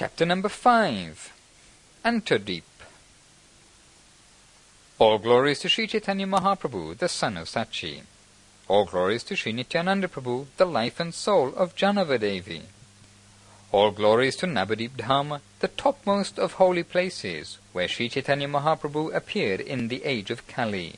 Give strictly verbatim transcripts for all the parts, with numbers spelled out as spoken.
Chapter number five. Antadeep. All glories to Sri Chaitanya Mahaprabhu, the son of Sachi. All glories to Sri Nityananda Prabhu, the life and soul of Janavadevi. All glories to Navadip Dham, the topmost of holy places, where Sri Chaitanya Mahaprabhu appeared in the age of Kali.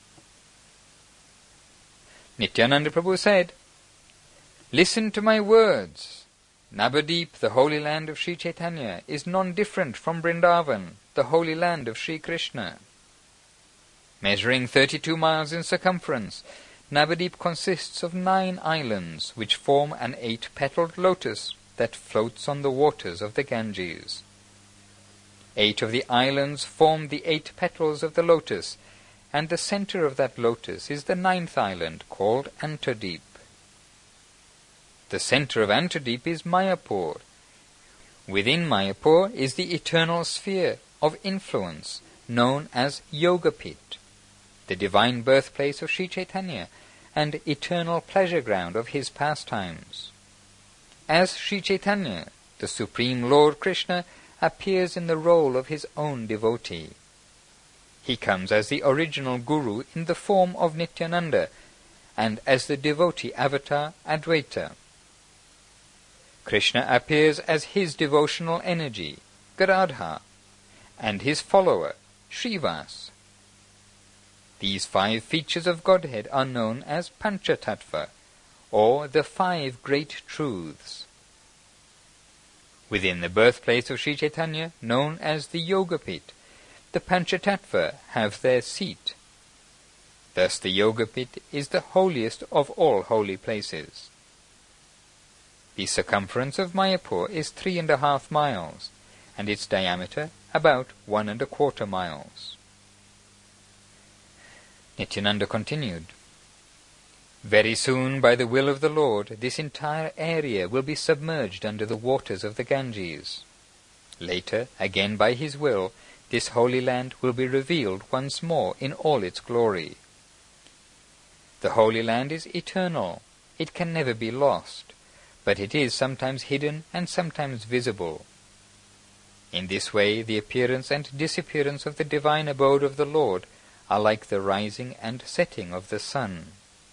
Nityananda Prabhu said, "Listen to my words. Navadip, the holy land of Sri Chaitanya, is non-different from Vrindavan, the holy land of Sri Krishna. Measuring thirty-two miles in circumference, Navadip consists of nine islands, which form an eight-petaled lotus that floats on the waters of the Ganges. Eight of the islands form the eight petals of the lotus, and the center of that lotus is the ninth island, called Antadeep. The center of Antadeep is Mayapur. Within Mayapur is the eternal sphere of influence, known as Yogapit, the divine birthplace of Sri Chaitanya, and eternal pleasure ground of his pastimes. As Sri Chaitanya, the Supreme Lord Krishna appears in the role of his own devotee. He comes as the original Guru in the form of Nityananda, and as the devotee avatar Advaita. Krishna appears as his devotional energy, Garadha, and his follower, Srivas. These five features of Godhead are known as Panchatattva, or the five great truths. Within the birthplace of Sri Chaitanya, known as the Yogapit, the Panchatattva have their seat. Thus the Yogapit is the holiest of all holy places. The circumference of Mayapur is three and a half miles, and its diameter about one and a quarter miles. Nityananda continued, "Very soon, by the will of the Lord, this entire area will be submerged under the waters of the Ganges. Later, again by his will, this holy land will be revealed once more in all its glory. The holy land is eternal. It can never be lost, but it is sometimes hidden and sometimes visible. In this way, the appearance and disappearance of the divine abode of the Lord are like the rising and setting of the sun.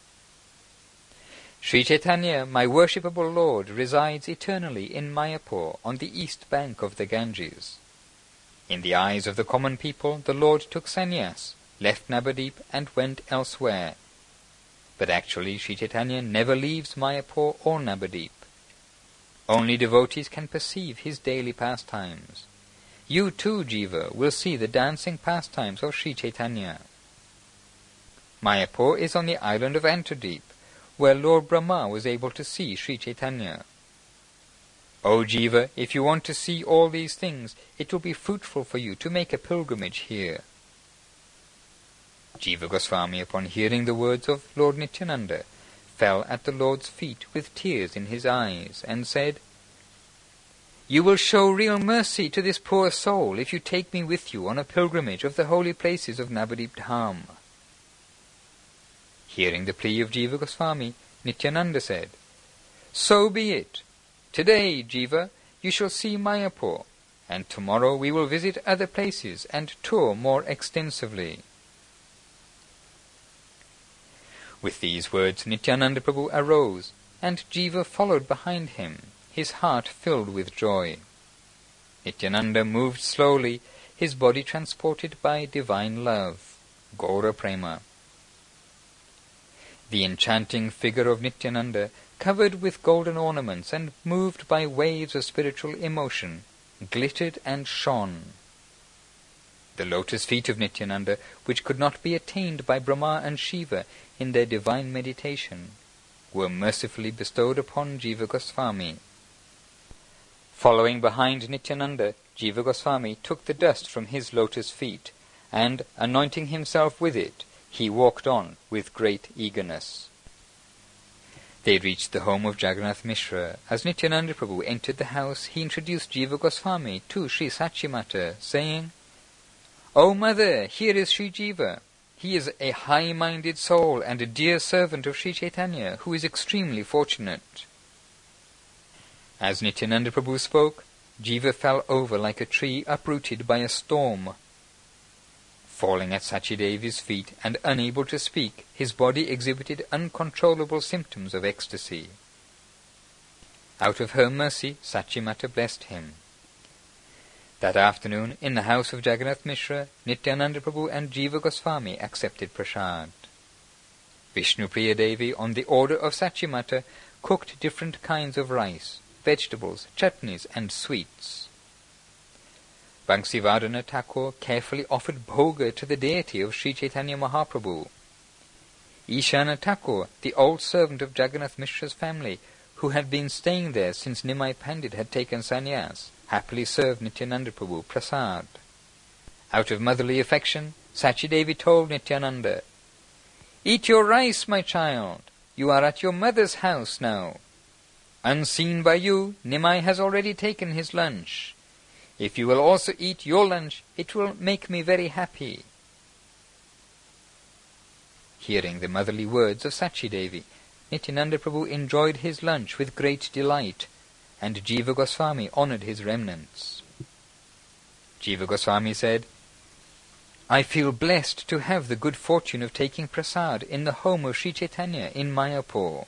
Sri Chaitanya, my worshipable Lord, resides eternally in Mayapur on the east bank of the Ganges. In the eyes of the common people, the Lord took sannyas, left Navadip, and went elsewhere. But actually, Sri Chaitanya never leaves Mayapur or Navadip. Only devotees can perceive his daily pastimes. You too, Jiva, will see the dancing pastimes of Sri Chaitanya. Mayapur is on the island of Antadeep, where Lord Brahma was able to see Sri Chaitanya. O Jiva, if you want to see all these things, it will be fruitful for you to make a pilgrimage here." Jiva Goswami, upon hearing the words of Lord Nityananda, fell at the Lord's feet with tears in his eyes, and said, "You will show real mercy to this poor soul if you take me with you on a pilgrimage of the holy places of Navadip Dham." Hearing the plea of Jiva Goswami, Nityananda said, "So be it. Today, Jiva, you shall see Mayapur, and tomorrow we will visit other places and tour more extensively." With these words, Nityananda Prabhu arose, and Jiva followed behind him, his heart filled with joy. Nityananda moved slowly, his body transported by divine love, Gaura Prema. The enchanting figure of Nityananda, covered with golden ornaments and moved by waves of spiritual emotion, glittered and shone. The lotus feet of Nityananda, which could not be attained by Brahma and Shiva in their divine meditation, were mercifully bestowed upon Jiva Goswami. Following behind Nityananda, Jiva Goswami took the dust from his lotus feet, and, anointing himself with it, he walked on with great eagerness. They reached the home of Jagannath Mishra. As Nityananda Prabhu entered the house, he introduced Jiva Goswami to Sri Sachimata, saying, "O mother, here is Sri Jiva. He is a high-minded soul and a dear servant of Sri Chaitanya, who is extremely fortunate." As Nityananda Prabhu spoke, Jiva fell over like a tree uprooted by a storm. Falling at Sachidevi's feet and unable to speak, his body exhibited uncontrollable symptoms of ecstasy. Out of her mercy, Sachimata blessed him. That afternoon, in the house of Jagannath Mishra, Nityananda Prabhu and Jiva Goswami accepted prasad. Vishnupriya Devi, on the order of Sachimata, cooked different kinds of rice, vegetables, chutneys, and sweets. Vangsivadana Thakur carefully offered bhoga to the deity of Sri Chaitanya Mahaprabhu. Ishana Thakur, the old servant of Jagannath Mishra's family, who had been staying there since Nimai Pandit had taken sannyas, happily served Nityananda Prabhu prasad. Out of motherly affection, Sachidevi told Nityananda, "Eat your rice, my child. You are at your mother's house now. Unseen by you, Nimai has already taken his lunch. If you will also eat your lunch, it will make me very happy." Hearing the motherly words of Sachidevi, Nityananda Prabhu enjoyed his lunch with great delight, and Jiva Goswami honoured his remnants. Jiva Goswami said, "I feel blessed to have the good fortune of taking prasad in the home of Sri Chaitanya in Mayapur."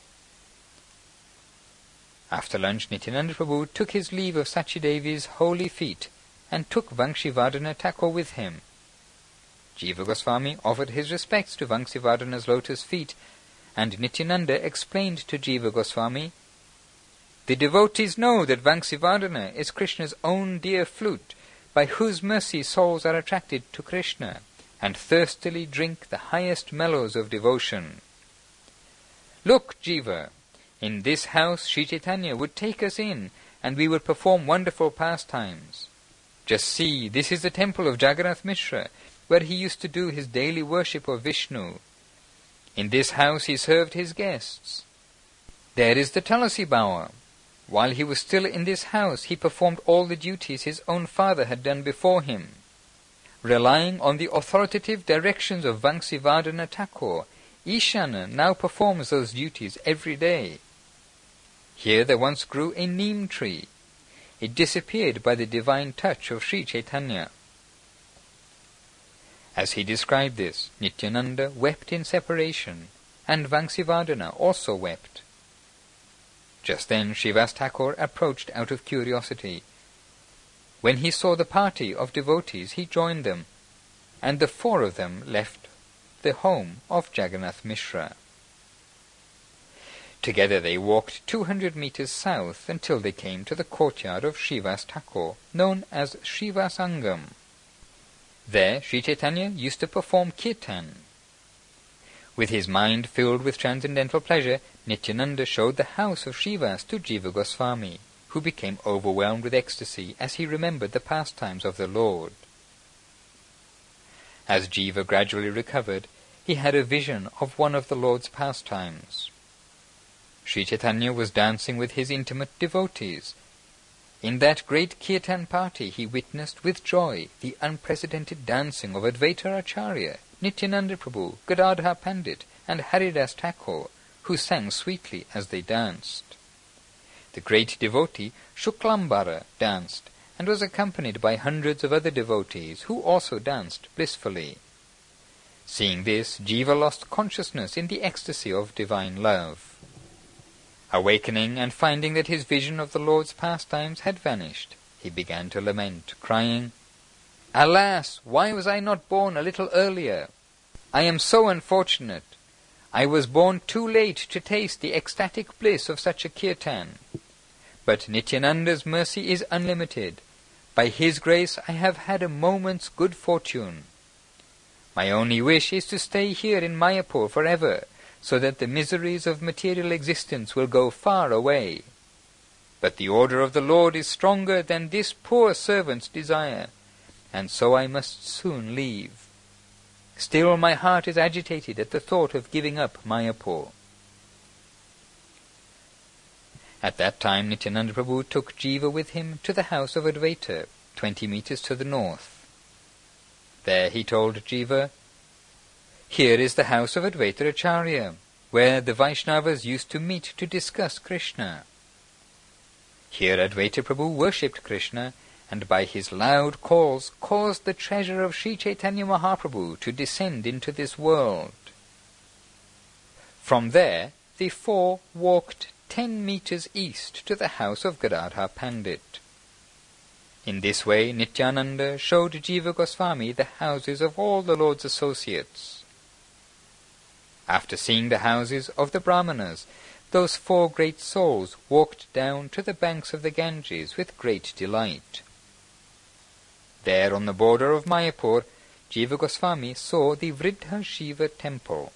After lunch, Nityananda Prabhu took his leave of Sachidevi's holy feet and took Vangsivadana Thakur with him. Jiva Goswami offered his respects to Vangsivadana's lotus feet, and Nityananda explained to Jiva Goswami, "The devotees know that Vangsivadana is Krishna's own dear flute, by whose mercy souls are attracted to Krishna, and thirstily drink the highest mellows of devotion. Look, Jiva, in this house Sri Chaitanya would take us in, and we would perform wonderful pastimes. Just see, this is the temple of Jagannath Mishra, where he used to do his daily worship of Vishnu. In this house he served his guests. There is the Tulasi Bower. While he was still in this house, he performed all the duties his own father had done before him. Relying on the authoritative directions of Vangsivadana Thakur, Ishana now performs those duties every day. Here there once grew a neem tree. It disappeared by the divine touch of Sri Chaitanya." As he described this, Nityananda wept in separation, and Vangsivadana also wept. Just then Srivas Thakur approached out of curiosity. When he saw the party of devotees, he joined them, and the four of them left the home of Jagannath Mishra. Together they walked two hundred meters south until they came to the courtyard of Srivas Thakur, known as Srivasangam. There Sri Chaitanya used to perform kirtan. With his mind filled with transcendental pleasure, Nityananda showed the house of Srivas to Jiva Goswami, who became overwhelmed with ecstasy as he remembered the pastimes of the Lord. As Jiva gradually recovered, he had a vision of one of the Lord's pastimes. Sri Chaitanya was dancing with his intimate devotees. In that great kirtan party he witnessed with joy the unprecedented dancing of Advaita Acharya, Nityananda Prabhu, Gadadhar Pandit, and Haridas Thakur, who sang sweetly as they danced. The great devotee Shuklambara danced, and was accompanied by hundreds of other devotees who also danced blissfully. Seeing this, Jiva lost consciousness in the ecstasy of divine love. Awakening and finding that his vision of the Lord's pastimes had vanished, he began to lament, crying, "Alas, why was I not born a little earlier? I am so unfortunate. I was born too late to taste the ecstatic bliss of such a kirtan. But Nityananda's mercy is unlimited. By his grace I have had a moment's good fortune. My only wish is to stay here in Mayapur forever, so that the miseries of material existence will go far away. But the order of the Lord is stronger than this poor servant's desire, and so I must soon leave. Still my heart is agitated at the thought of giving up Mayapur." At that time Nityananda Prabhu took Jiva with him to the house of Advaita, twenty meters to the north. There he told Jiva, "Here is the house of Advaita Acharya, where the Vaishnavas used to meet to discuss Krishna. Here Advaita Prabhu worshipped Krishna, and by his loud calls caused the treasure of Sri Chaitanya Mahaprabhu to descend into this world. From there, the four walked ten meters east to the house of Gadadhar Pandit. In this way, Nityananda showed Jiva Goswami the houses of all the Lord's associates. After seeing the houses of the Brahmanas, those four great souls walked down to the banks of the Ganges with great delight. There on the border of Mayapur, Jiva Goswami saw the Vridha Shiva temple.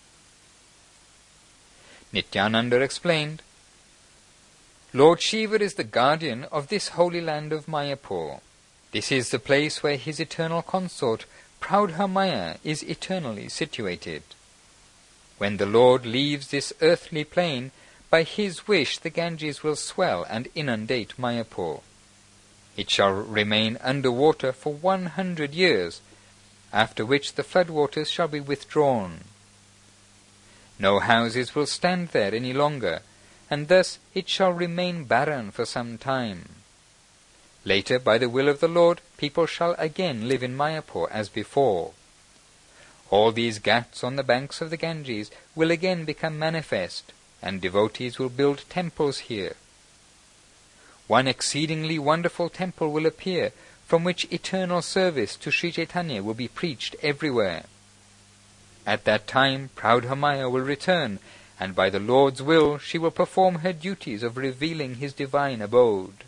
Nityananda explained, Lord Shiva is the guardian of this holy land of Mayapur. This is the place where his eternal consort, Praudhamaya, is eternally situated. When the Lord leaves this earthly plane, by his wish the Ganges will swell and inundate Mayapur. It shall remain under water for one hundred years, after which the floodwaters shall be withdrawn. No houses will stand there any longer, and thus it shall remain barren for some time. Later, by the will of the Lord, people shall again live in Mayapur as before. All these ghats on the banks of the Ganges will again become manifest, and devotees will build temples here. One exceedingly wonderful temple will appear, from which eternal service to Sri Chaitanya will be preached everywhere. At that time Praudhamaya will return, and by the Lord's will she will perform her duties of revealing his divine abode.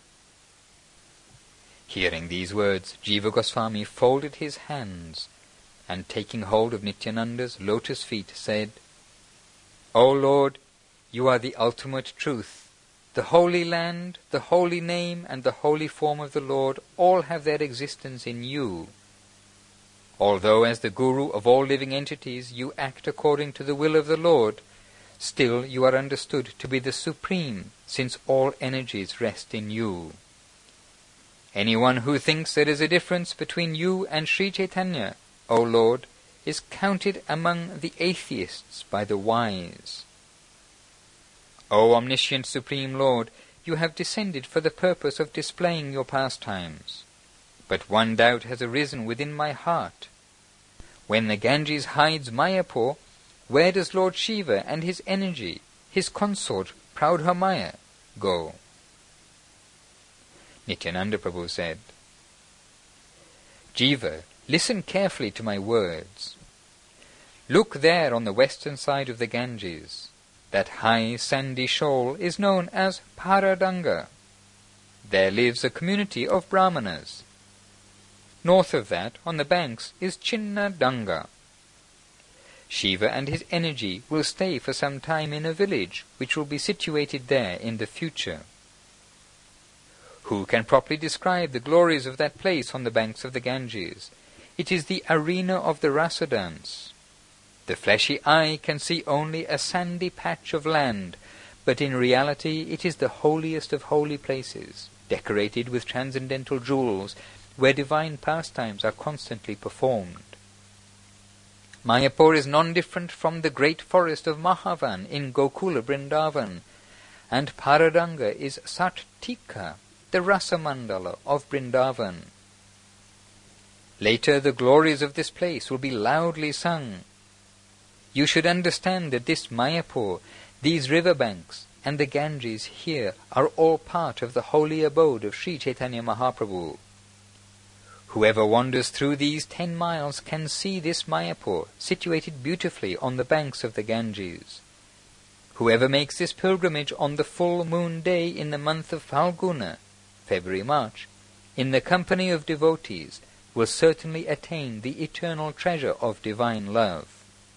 Hearing these words, Jiva Goswami folded his hands, and taking hold of Nityananda's lotus feet said, O Lord, you are the ultimate truth. The holy land, the holy name, and the holy form of the Lord all have their existence in you. Although as the Guru of all living entities you act according to the will of the Lord, still you are understood to be the Supreme, since all energies rest in you. Anyone who thinks there is a difference between you and Sri Chaitanya, O Lord, is counted among the atheists by the wise. O omniscient Supreme Lord, you have descended for the purpose of displaying your pastimes. But one doubt has arisen within my heart. When the Ganges hides Mayapur, where does Lord Shiva and his energy, his consort Praudhamaya, go? Nityananda Prabhu said, Jiva, listen carefully to my words. Look there on the western side of the Ganges. That high sandy shoal is known as Paradanga. There lives a community of Brahmanas. North of that, on the banks, is Chinnadanga. Shiva and his energy will stay for some time in a village which will be situated there in the future. Who can properly describe the glories of that place on the banks of the Ganges? It is the arena of the rasa dance. The fleshy eye can see only a sandy patch of land, but in reality it is the holiest of holy places, decorated with transcendental jewels, where divine pastimes are constantly performed. Mayapur is non-different from the great forest of Mahavan in Gokula Vrindavan, and Paradanga is Sattika, the Rasamandala of Vrindavan. Later the glories of this place will be loudly sung. You should understand that this Mayapur, these riverbanks, and the Ganges here are all part of the holy abode of Sri Chaitanya Mahaprabhu. Whoever wanders through these ten miles can see this Mayapur situated beautifully on the banks of the Ganges. Whoever makes this pilgrimage on the full moon day in the month of Phalguna, February-March, in the company of devotees, will certainly attain the eternal treasure of divine love.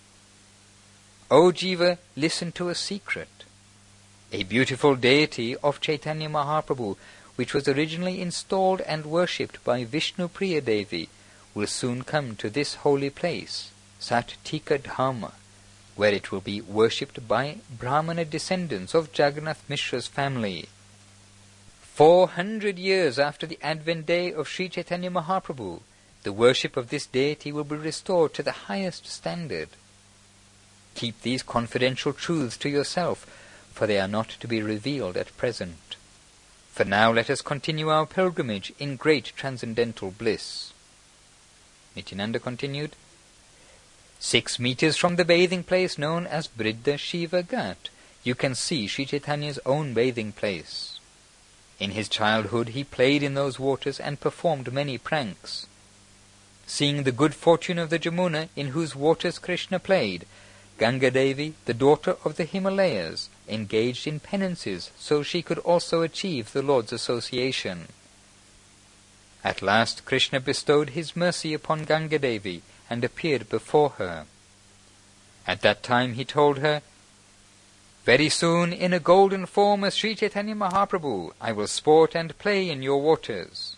O Jiva, listen to a secret. A beautiful deity of Chaitanya Mahaprabhu, which was originally installed and worshipped by Vishnu Priya Devi, will soon come to this holy place, Sattika Dhamma, where it will be worshipped by Brahmana descendants of Jagannath Mishra's family. Four hundred years after the advent day of Sri Chaitanya Mahaprabhu, the worship of this deity will be restored to the highest standard. Keep these confidential truths to yourself, for they are not to be revealed at present. For now let us continue our pilgrimage in great transcendental bliss. Nityananda continued, Six meters from the bathing place known as Briddha Shiva Ghat, you can see Sri Chaitanya's own bathing place. In his childhood he played in those waters and performed many pranks. Seeing the good fortune of the Jamuna in whose waters Krishna played, Ganga Devi, the daughter of the Himalayas, engaged in penances so she could also achieve the Lord's association. At last Krishna bestowed his mercy upon Ganga Devi and appeared before her. At that time he told her, Very soon, in a golden form as Sri Chaitanya Mahaprabhu, I will sport and play in your waters.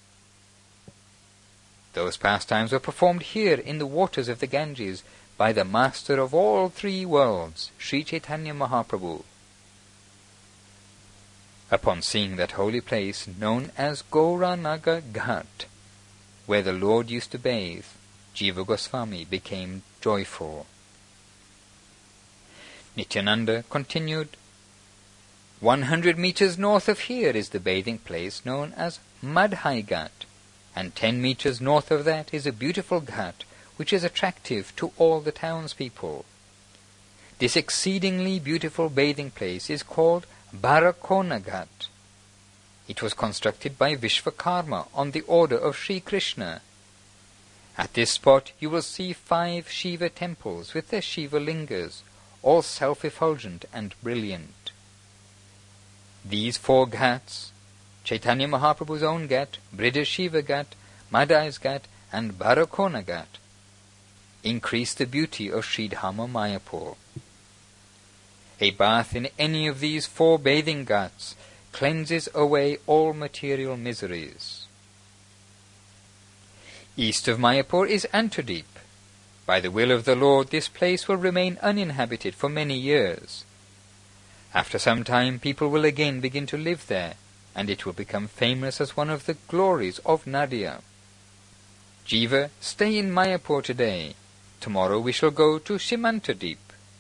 Those pastimes were performed here in the waters of the Ganges by the master of all three worlds, Sri Chaitanya Mahaprabhu. Upon seeing that holy place known as Gauranaga Ghat, where the Lord used to bathe, Jiva Goswami became joyful. Nityananda continued, One hundred meters north of here is the bathing place known as Madhai Ghat, and ten meters north of that is a beautiful ghat which is attractive to all the townspeople. This exceedingly beautiful bathing place is called Barakona Ghat. It was constructed by Vishvakarma on the order of Sri Krishna. At this spot you will see five Shiva temples with their Shiva lingas, all self-effulgent and brilliant. These four ghats, Chaitanya Mahaprabhu's own ghat, Briddha Shiva Ghat, Madhai's Ghat, and Barakona Ghat, increase the beauty of Sri Dhamma Mayapur. A bath in any of these four bathing ghats cleanses away all material miseries. East of Mayapur is Antadeep. By the will of the Lord, this place will remain uninhabited for many years. After some time, people will again begin to live there, and it will become famous as one of the glories of Nadia. Jiva, stay in Mayapur today. Tomorrow we shall go to Shimantadeep.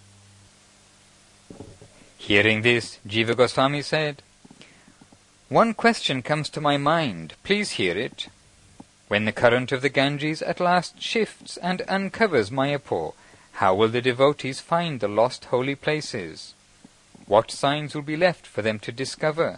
Hearing this, Jiva Goswami said, One question comes to my mind. Please hear it. When the current of the Ganges at last shifts and uncovers Mayapur, how will the devotees find the lost holy places? What signs will be left for them to discover?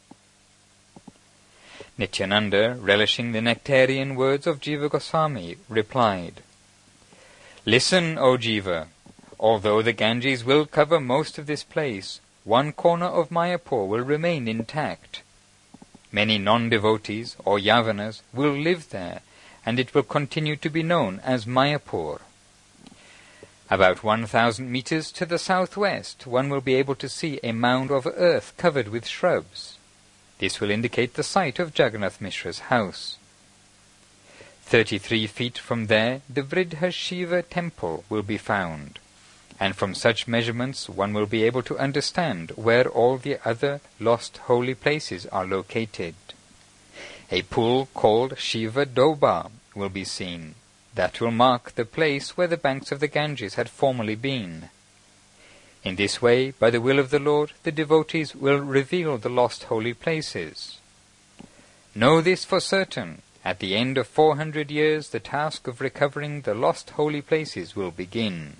Nityananda, relishing the nectarian words of Jiva Goswami, replied, Listen, O Jiva, although the Ganges will cover most of this place, one corner of Mayapur will remain intact. Many non-devotees or yavanas will live there, and it will continue to be known as Mayapur. About one thousand meters to the southwest, one will be able to see a mound of earth covered with shrubs. This will indicate the site of Jagannath Mishra's house. Thirty-three feet from there, the Briddha Shiva temple will be found, and from such measurements one will be able to understand where all the other lost holy places are located. A pool called Shiva Doba will be seen. That will mark the place where the banks of the Ganges had formerly been. In this way, by the will of the Lord, the devotees will reveal the lost holy places. Know this for certain. At the end of four hundred years, the task of recovering the lost holy places will begin.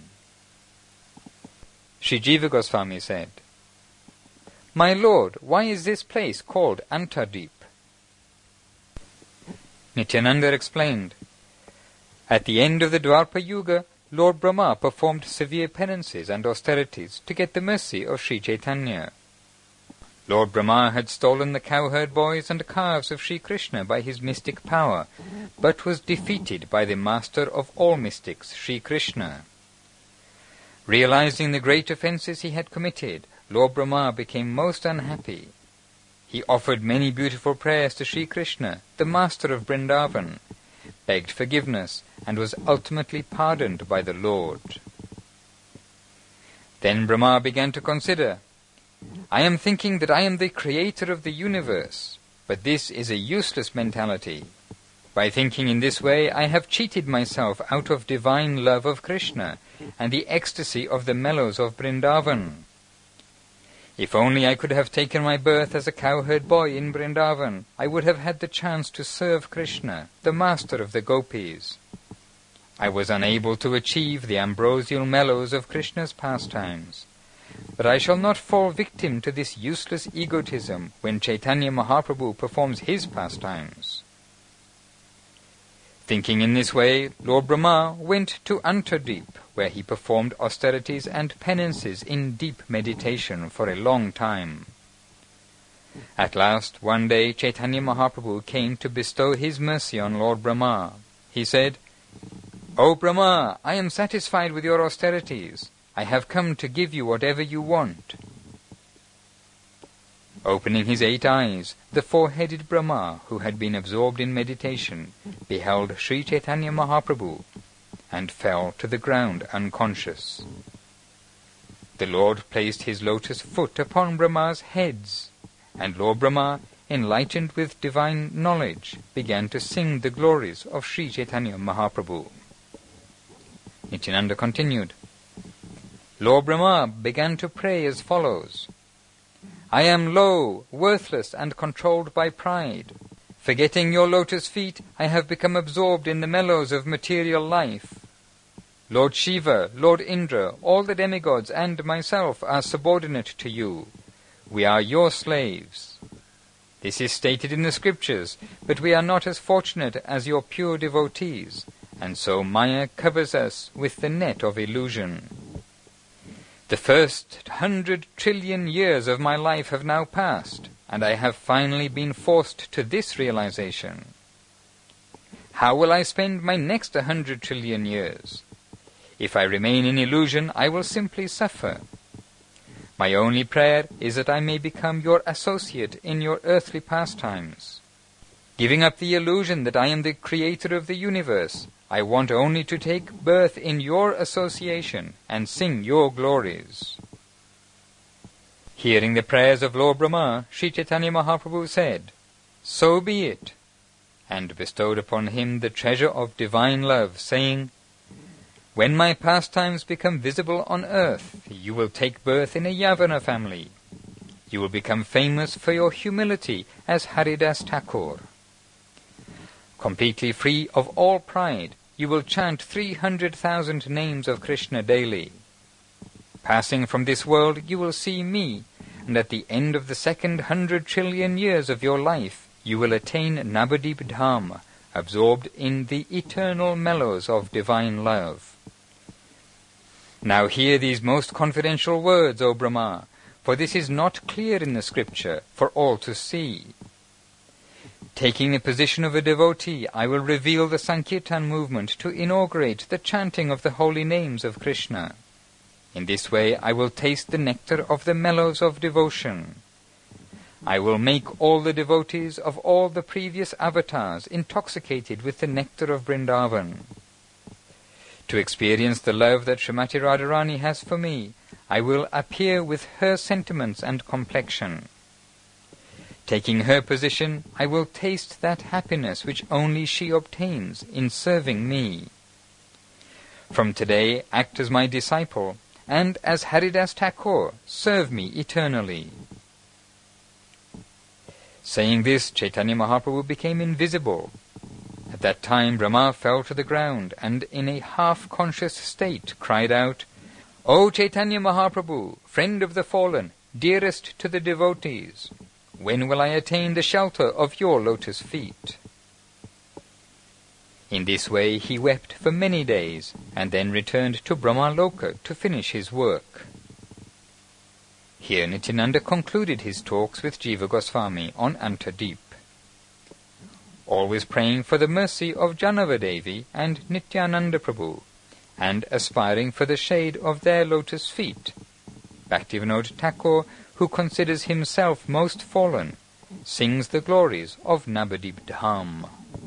Sri Jiva Goswami said, My Lord, why is this place called Antadeep? Nityananda explained, At the end of the Dwapara Yuga, Lord Brahma performed severe penances and austerities to get the mercy of Sri Chaitanya. Lord Brahma had stolen the cowherd boys and calves of Sri Krishna by his mystic power, but was defeated by the master of all mystics, Sri Krishna. Realizing the great offences he had committed, Lord Brahma became most unhappy. He offered many beautiful prayers to Sri Krishna, the master of Vrindavan, begged forgiveness, and was ultimately pardoned by the Lord. Then Brahma began to consider, I am thinking that I am the creator of the universe, but this is a useless mentality. By thinking in this way, I have cheated myself out of divine love of Krishna and the ecstasy of the mellows of Vrindavan. If only I could have taken my birth as a cowherd boy in Vrindavan, I would have had the chance to serve Krishna, the master of the gopis. I was unable to achieve the ambrosial mellows of Krishna's pastimes. But I shall not fall victim to this useless egotism when Chaitanya Mahaprabhu performs his pastimes. Thinking in this way, Lord Brahma went to Antardeep, where he performed austerities and penances in deep meditation for a long time. At last, one day, Chaitanya Mahaprabhu came to bestow his mercy on Lord Brahma. He said, "O Brahma, I am satisfied with your austerities. I have come to give you whatever you want." Opening his eight eyes, the four-headed Brahma, who had been absorbed in meditation, beheld Sri Chaitanya Mahaprabhu and fell to the ground unconscious. The Lord placed his lotus foot upon Brahma's heads, and Lord Brahma, enlightened with divine knowledge, began to sing the glories of Sri Chaitanya Mahaprabhu. Nityananda continued, Lord Brahma began to pray as follows: I am low, worthless, and controlled by pride. Forgetting your lotus feet, I have become absorbed in the mellows of material life. Lord Shiva, Lord Indra, all the demigods, and myself are subordinate to you. We are your slaves. This is stated in the scriptures, but we are not as fortunate as your pure devotees, and so Maya covers us with the net of illusion. The first hundred trillion years of my life have now passed, and I have finally been forced to this realization. How will I spend my next a hundred trillion years? If I remain in illusion, I will simply suffer. My only prayer is that I may become your associate in your earthly pastimes. Giving up the illusion that I am the creator of the universe, I want only to take birth in your association and sing your glories. Hearing the prayers of Lord Brahma, Sri Chaitanya Mahaprabhu said, So be it, and bestowed upon him the treasure of divine love, saying, When my pastimes become visible on earth, you will take birth in a Yavana family. You will become famous for your humility as Haridas Thakur. Completely free of all pride, you will chant three hundred thousand names of Krishna daily. Passing from this world, you will see me, and at the end of the second hundred trillion years of your life, you will attain Navadip Dham, absorbed in the eternal mellows of divine love. Now hear these most confidential words, O Brahma, for this is not clear in the scripture for all to see. Taking the position of a devotee, I will reveal the Sankirtan movement to inaugurate the chanting of the holy names of Krishna. In this way I will taste the nectar of the mellows of devotion. I will make all the devotees of all the previous avatars intoxicated with the nectar of Vrindavan. To experience the love that Srimati Radharani has for me, I will appear with her sentiments and complexion. Taking her position, I will taste that happiness which only she obtains in serving me. From today, act as my disciple, and as Haridas Thakur, serve me eternally. Saying this, Chaitanya Mahaprabhu became invisible. At that time, Brahma fell to the ground, and in a half-conscious state cried out, O Chaitanya Mahaprabhu, friend of the fallen, dearest to the devotees, when will I attain the shelter of your lotus feet? In this way he wept for many days, and then returned to Brahmaloka to finish his work. Here Nityananda concluded his talks with Jiva Goswami on Antardeep. Always praying for the mercy of Janavadevi and Nityananda Prabhu, and aspiring for the shade of their lotus feet, Bhaktivinoda Thakur, who considers himself most fallen, sings the glories of Navadip Dham.